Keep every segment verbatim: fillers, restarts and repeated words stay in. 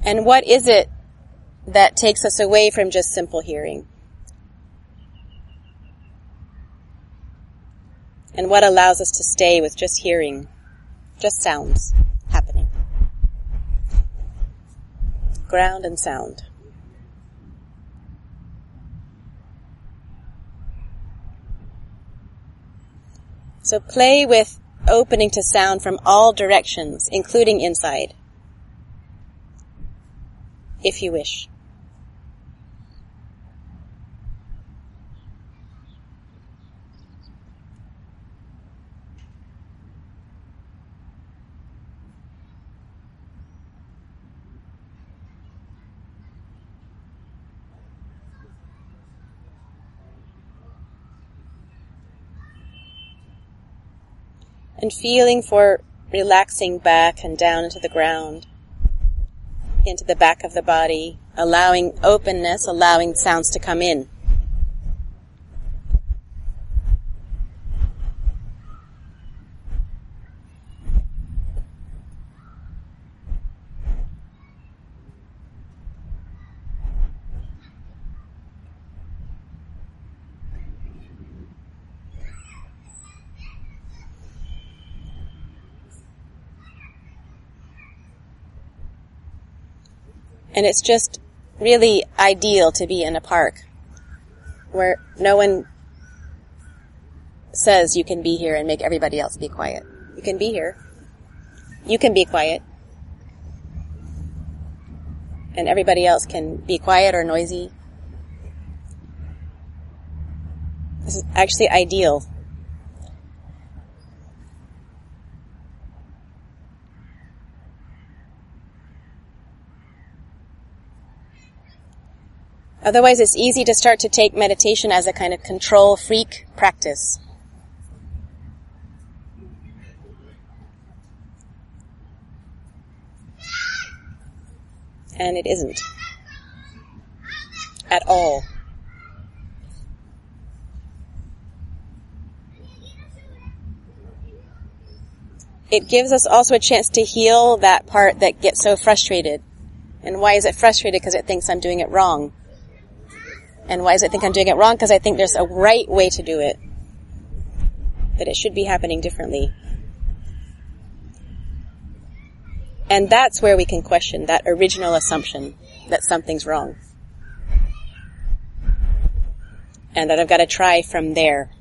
And what is it that takes us away from just simple hearing? And what allows us to stay with just hearing, just sounds happening? Ground and sound. So play with opening to sound from all directions, including inside, if you wish. And feeling for relaxing back and down into the ground, into the back of the body, allowing openness, allowing sounds to come in. And it's just really ideal to be in a park where no one says you can be here and make everybody else be quiet. You can be here. You can be quiet. And everybody else can be quiet or noisy. This is actually ideal. Otherwise, it's easy to start to take meditation as a kind of control freak practice. And it isn't. At all. It gives us also a chance to heal that part that gets so frustrated. And why is it frustrated? Because it thinks I'm doing it wrong. And why does it think I'm doing it wrong? Because I think there's a right way to do it. That it should be happening differently. And that's where we can question that original assumption that something's wrong. And that I've got to try from there.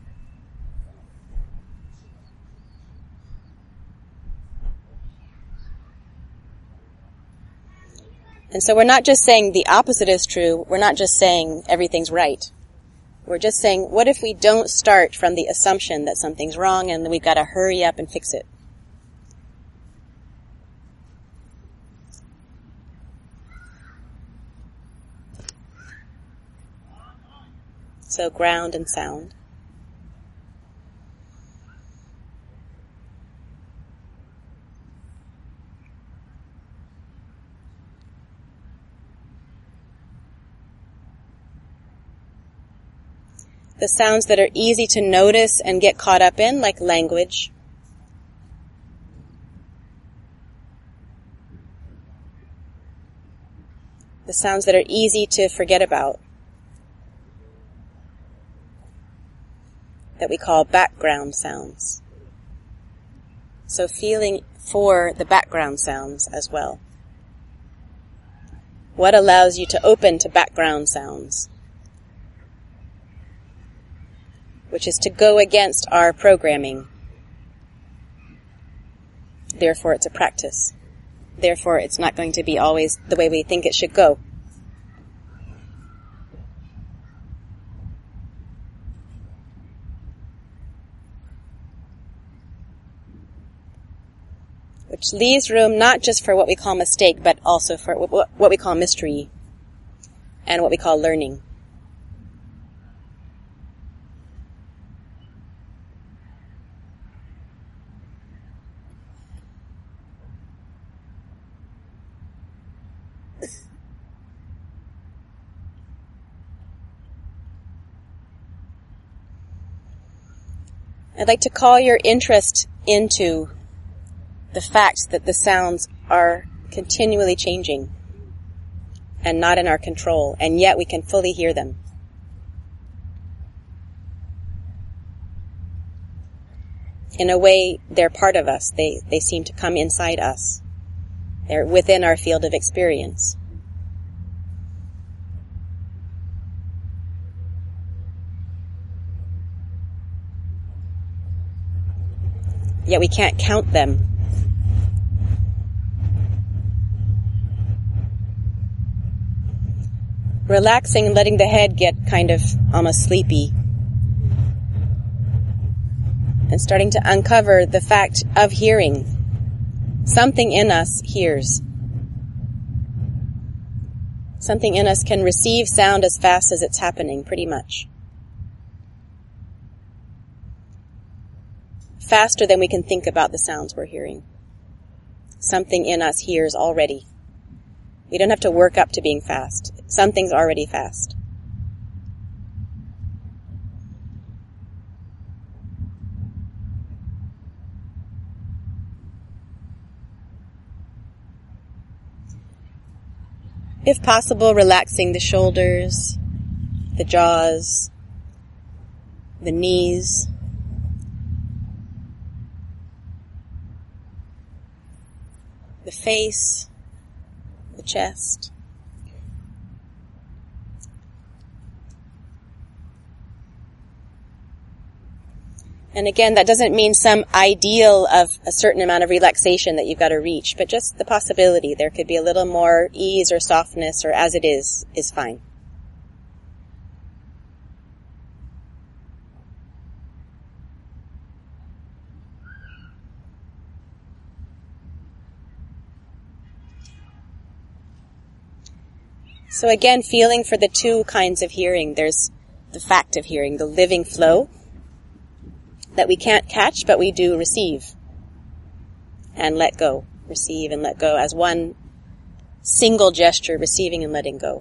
And so we're not just saying the opposite is true. We're not just saying everything's right. We're just saying, what if we don't start from the assumption that something's wrong and we've got to hurry up and fix it? So ground and sound. The sounds that are easy to notice and get caught up in, like language. The sounds that are easy to forget about, that we call background sounds. So feeling for the background sounds as well. What allows you to open to background sounds? Which is to go against our programming. Therefore, it's a practice. Therefore, it's not going to be always the way we think it should go. Which leaves room not just for what we call mistake, but also for what we call mystery and what we call learning. I'd like to call your interest into the fact that the sounds are continually changing. and not in our control, and yet we can fully hear them. In a way, they're part of us. They, they seem to come inside us. They're within our field of experience. Yet we can't count them. Relaxing and letting the head get kind of almost sleepy. And starting to uncover the fact of hearing. Something in us hears. Something in us can receive sound as fast as it's happening, pretty much. Faster than we can think about the sounds we're hearing. Something in us hears already. We don't have to work up to being fast. Something's already fast. If possible, relaxing the shoulders, the jaws, the knees, the face, the chest. And again, that doesn't mean some ideal of a certain amount of relaxation that you've got to reach, but just the possibility there could be a little more ease or softness, or as it is, is fine. So again, feeling for the two kinds of hearing. There's the fact of hearing, the living flow, that we can't catch, but we do receive and let go. Receive and let go as one single gesture, receiving and letting go.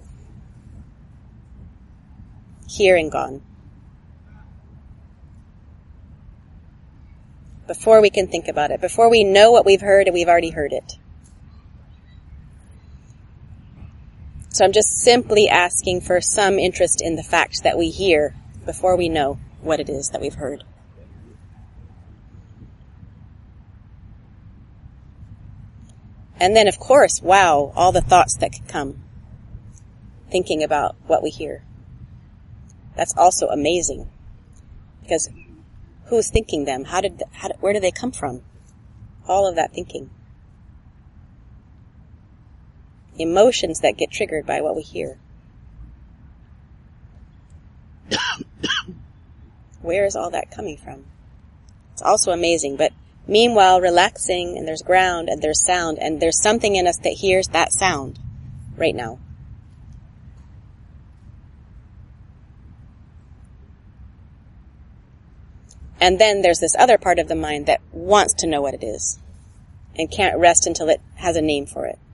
Hearing gone. Before we can think about it, before we know what we've heard, and we've already heard it. So I'm just simply asking for some interest in the fact that we hear before we know what it is that we've heard. And then, of course, wow, all the thoughts that could come thinking about what we hear. That's also amazing. Because who's thinking them? How did, how did, where do they come from? All of that thinking. Emotions that get triggered by what we hear. Where is all that coming from? It's also amazing, but meanwhile, relaxing, and there's ground, and there's sound, and there's something in us that hears that sound right now. And then there's this other part of the mind that wants to know what it is, and can't rest until it has a name for it.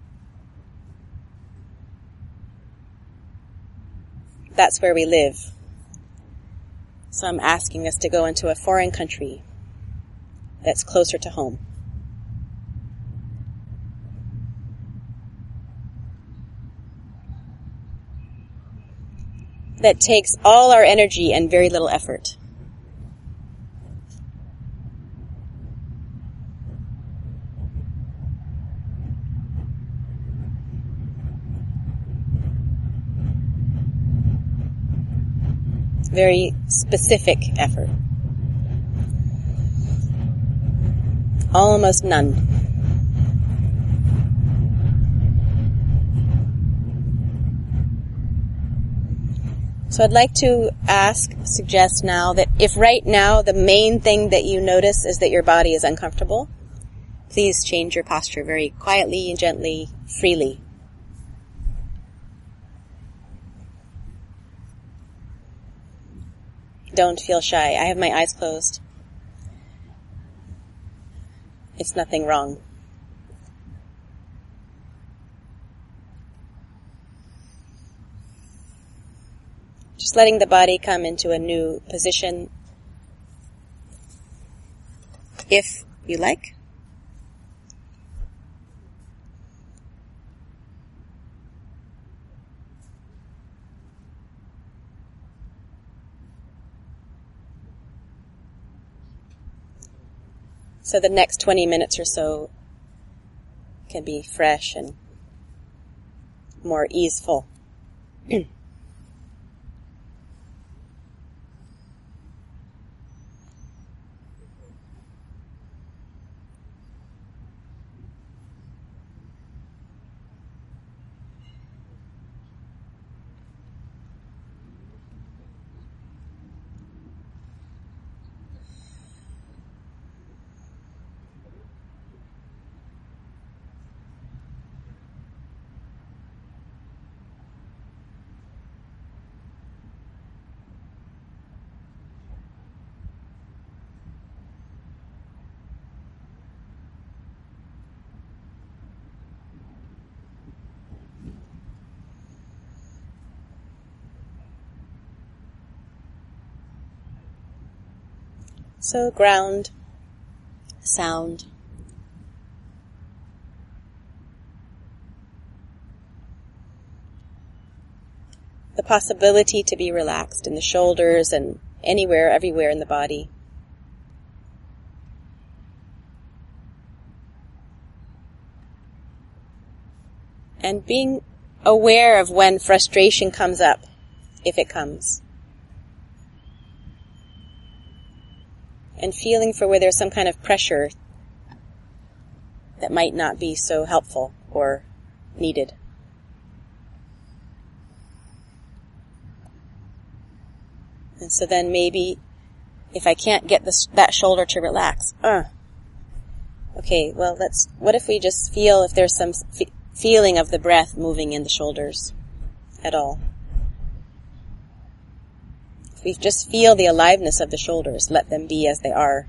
That's where we live. So I'm asking us to go into a foreign country that's closer to home. That takes all our energy and very little effort. Very specific effort. Almost none. So I'd like to ask, suggest now that if right now the main thing that you notice is that your body is uncomfortable, please change your posture very quietly and gently, freely. Don't feel shy. I have my eyes closed. It's nothing wrong. Just letting the body come into a new position, if you like. So the next twenty minutes or so can be fresh and more easeful. So ground, sound. The possibility to be relaxed in the shoulders and anywhere, everywhere in the body. And being aware of when frustration comes up, if it comes. And feeling for where there's some kind of pressure that might not be so helpful or needed. And so then maybe if I can't get this, that shoulder to relax, uh, okay, well, let's, what if we just feel if there's some f- feeling of the breath moving in the shoulders at all? We just feel the aliveness of the shoulders. Let them be as they are.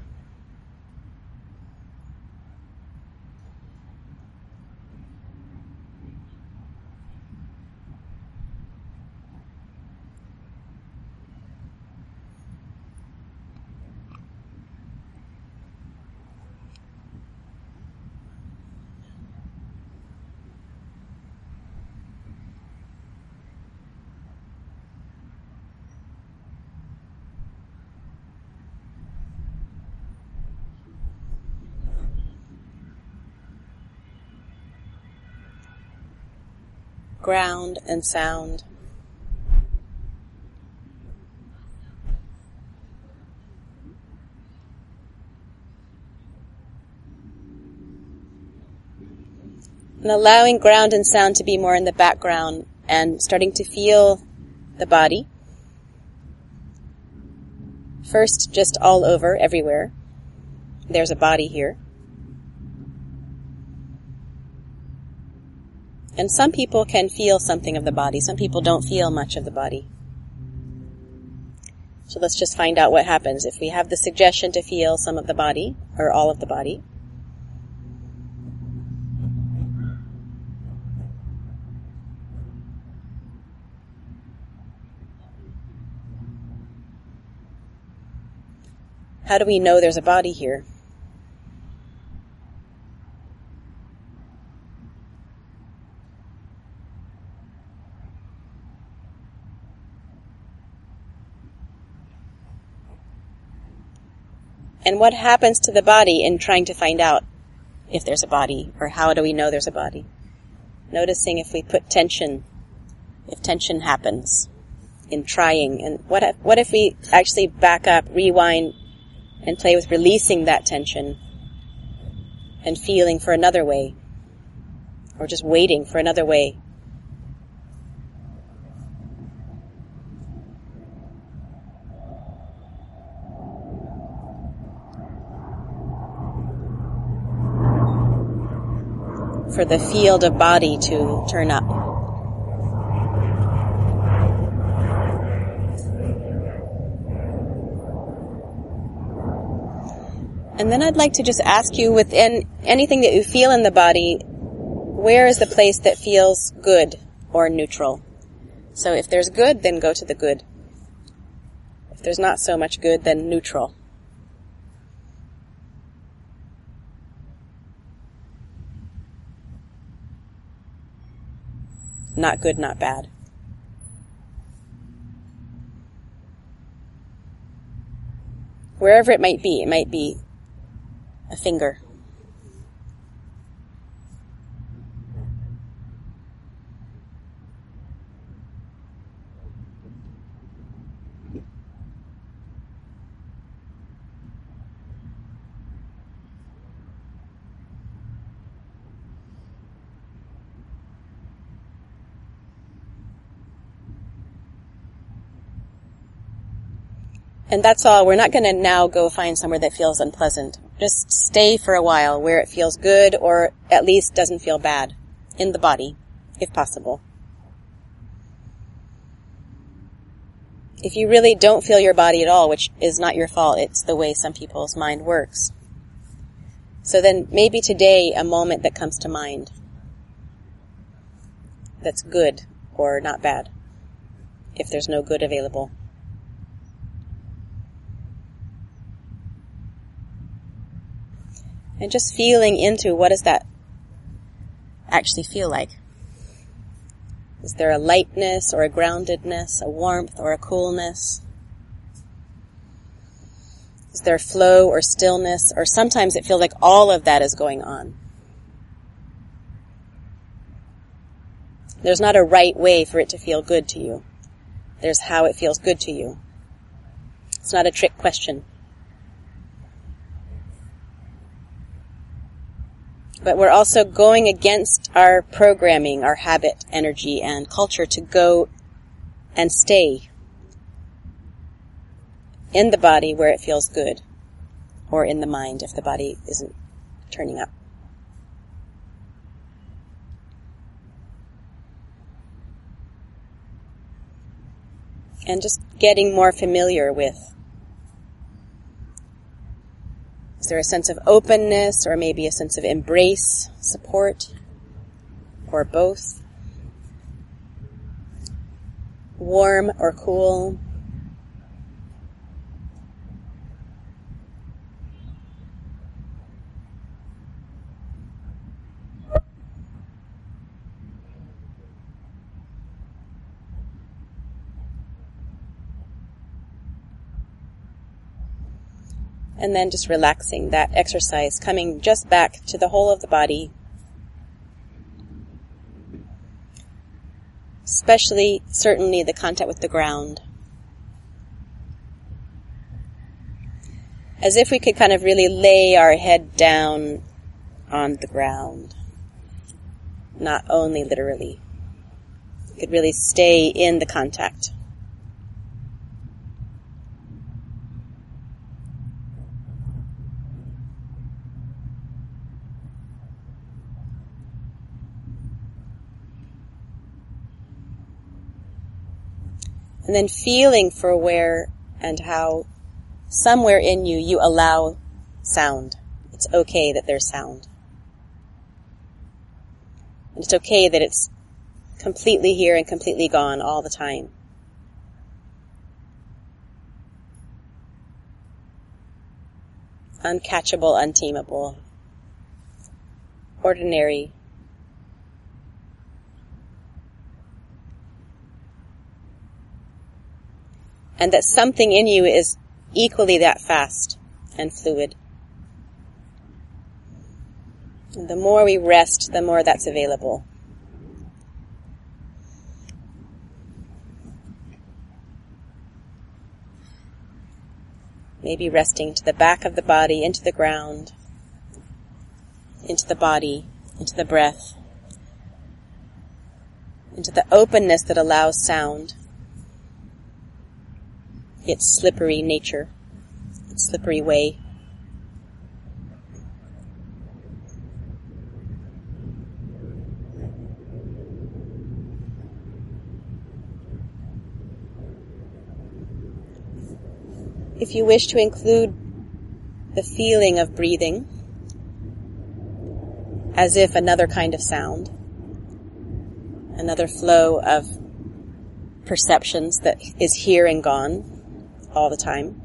Ground and sound. And allowing ground and sound to be more in the background and starting to feel the body. First, just all over, everywhere. There's a body here. And some people can feel something of the body. Some people don't feel much of the body. So let's just find out what happens if we have the suggestion to feel some of the body, or all of the body. How do we know there's a body here? And what happens to the body in trying to find out if there's a body, or how do we know there's a body? Noticing if we put tension, if tension happens in trying. And what if, what if we actually back up, rewind, and play with releasing that tension and feeling for another way, or just waiting for another way? For the field of body to turn up. And then I'd like to just ask you, within anything that you feel in the body, where is the place that feels good or neutral? So if there's good, then go to the good. If there's not so much good, then neutral. Not good, not bad. Wherever it might be, it might be a finger. And that's all. We're not going to now go find somewhere that feels unpleasant. Just stay for a while where it feels good or at least doesn't feel bad in the body, if possible. If you really don't feel your body at all, which is not your fault, it's the way some people's mind works. So then maybe today a moment that comes to mind that's good or not bad, if there's no good available. And just feeling into what does that actually feel like? Is there a lightness or a groundedness, a warmth or a coolness? Is there flow or stillness? Or sometimes it feels like all of that is going on. There's not a right way for it to feel good to you. There's how it feels good to you. It's not a trick question. But we're also going against our programming, our habit, energy, and culture to go and stay in the body where it feels good, or in the mind if the body isn't turning up. And just getting more familiar with, is there a sense of openness or maybe a sense of embrace, support, or both? Warm or cool? And then just relaxing that exercise, coming just back to the whole of the body. Especially, certainly, the contact with the ground. As if we could kind of really lay our head down on the ground. Not only literally. We could really stay in the contact. And then feeling for where and how somewhere in you, you allow sound. It's okay that there's sound. And it's okay that it's completely here and completely gone all the time. Uncatchable, untamable. Ordinary. And that something in you is equally that fast and fluid. And the more we rest, the more that's available. Maybe resting to the back of the body, into the ground, into the body, into the breath, into the openness that allows sound. Its slippery nature, its slippery way. If you wish to include the feeling of breathing as if another kind of sound, another flow of perceptions that is here and gone all the time.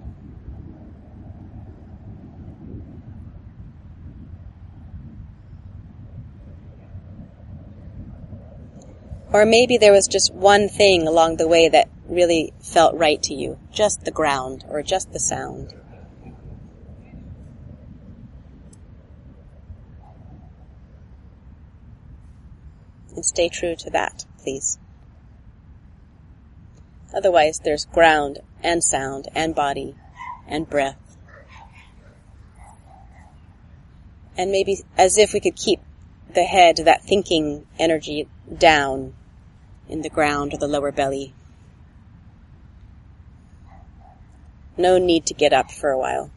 Or maybe there was just one thing along the way that really felt right to you, just the ground or just the sound. And stay true to that, please. Otherwise, there's ground and sound and body and breath. And maybe as if we could keep the head, that thinking energy, down in the ground or the lower belly. No need to get up for a while.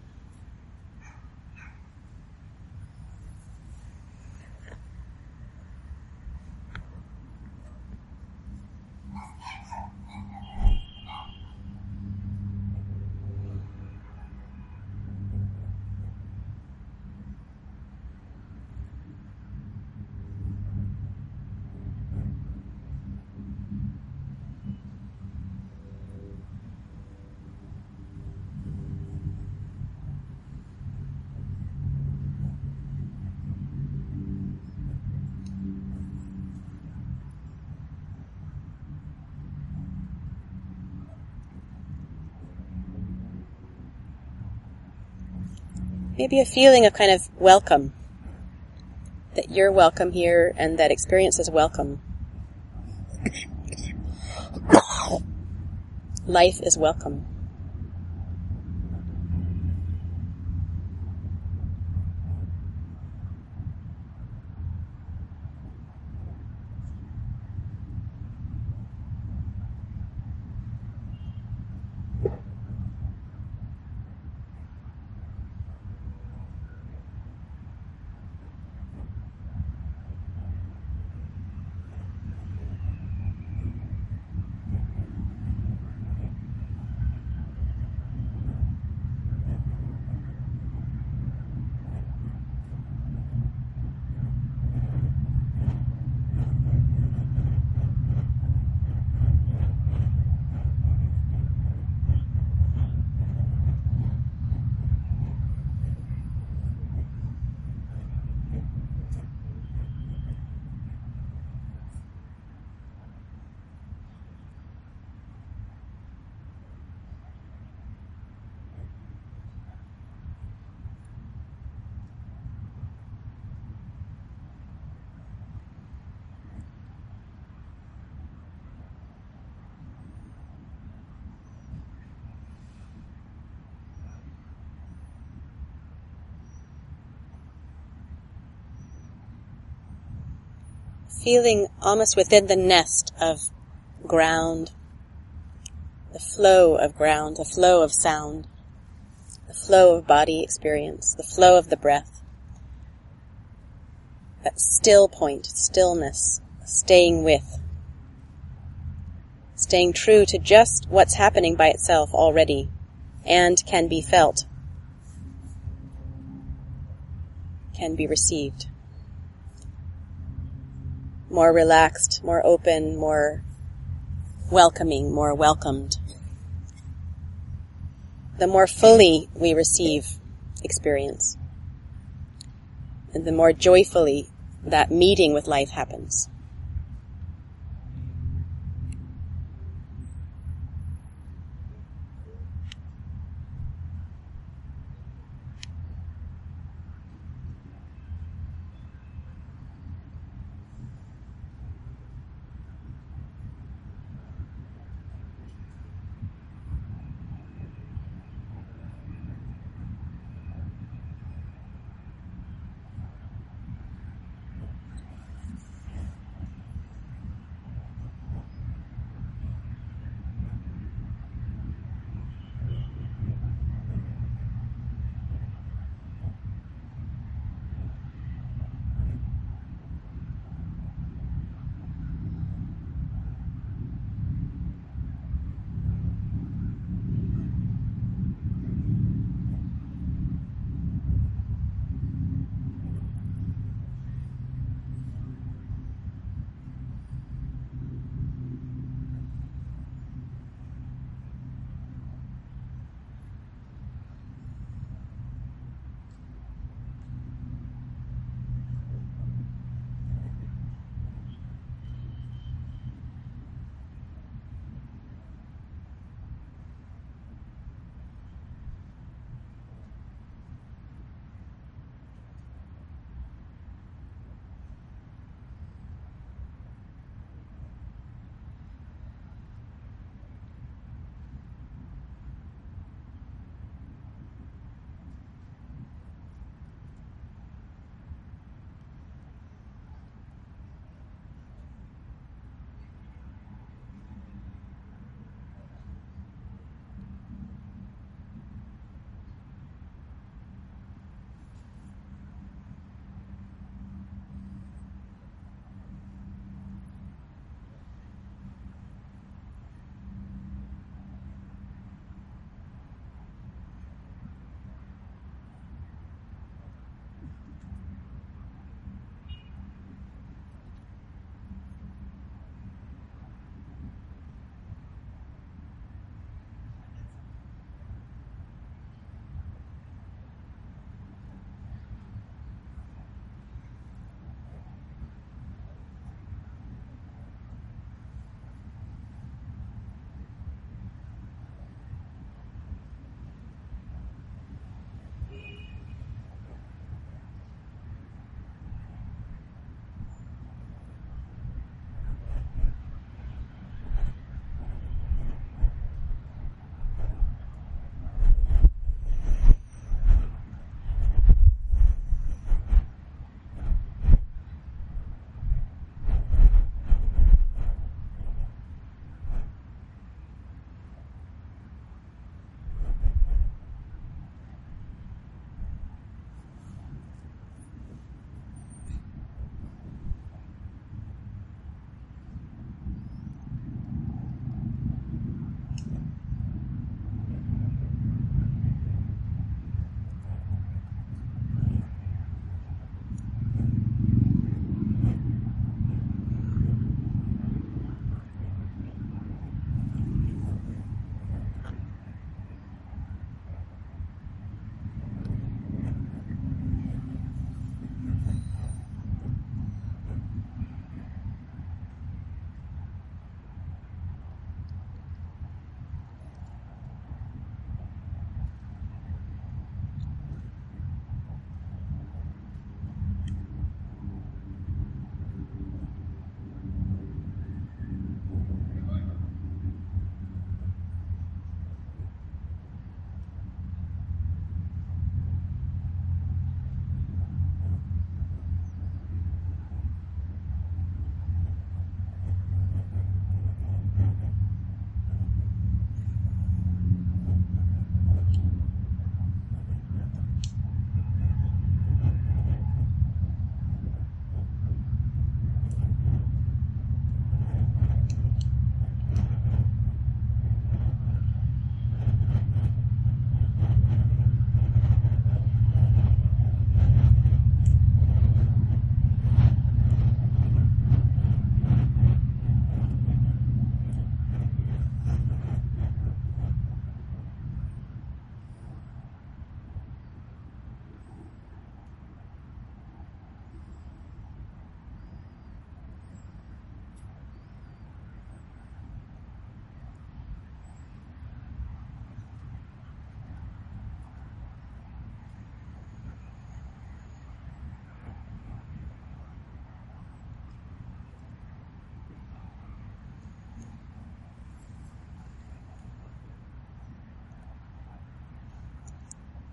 Maybe a feeling of kind of welcome. That you're welcome here and that experience is welcome. Life is welcome. Feeling almost within the nest of ground, the flow of ground, the flow of sound, the flow of body experience, the flow of the breath. That still point, stillness, staying with, staying true to just what's happening by itself already and can be felt, can be received. More relaxed, more open, more welcoming, more welcomed. The more fully we receive experience, and the more joyfully that meeting with life happens.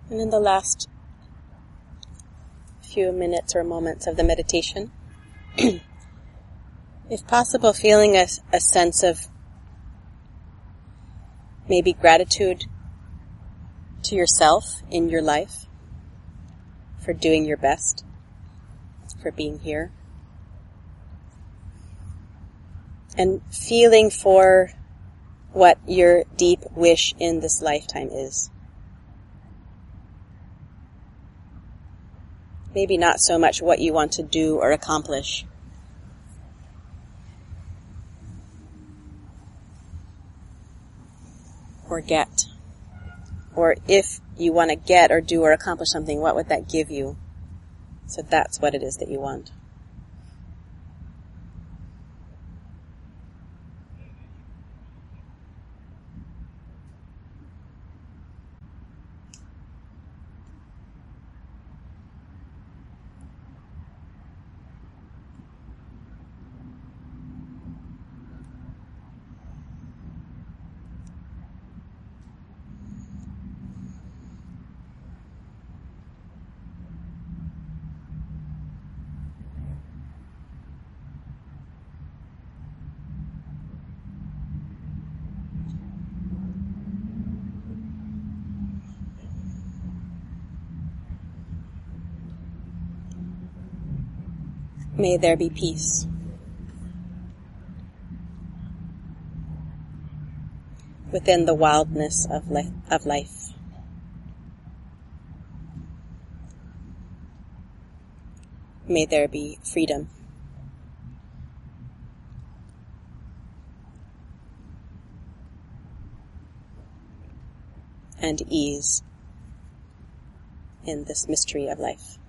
And in the last few minutes or moments of the meditation, if possible, feeling a, a sense of maybe gratitude to yourself in your life for doing your best, for being here, and feeling for what your deep wish in this lifetime is. Maybe not so much what you want to do or accomplish, or get. Or if you want to get or do or accomplish something, what would that give you? So that's what it is that you want. May there be peace within the wildness of life. Of life. May there be freedom. And ease in this mystery of life.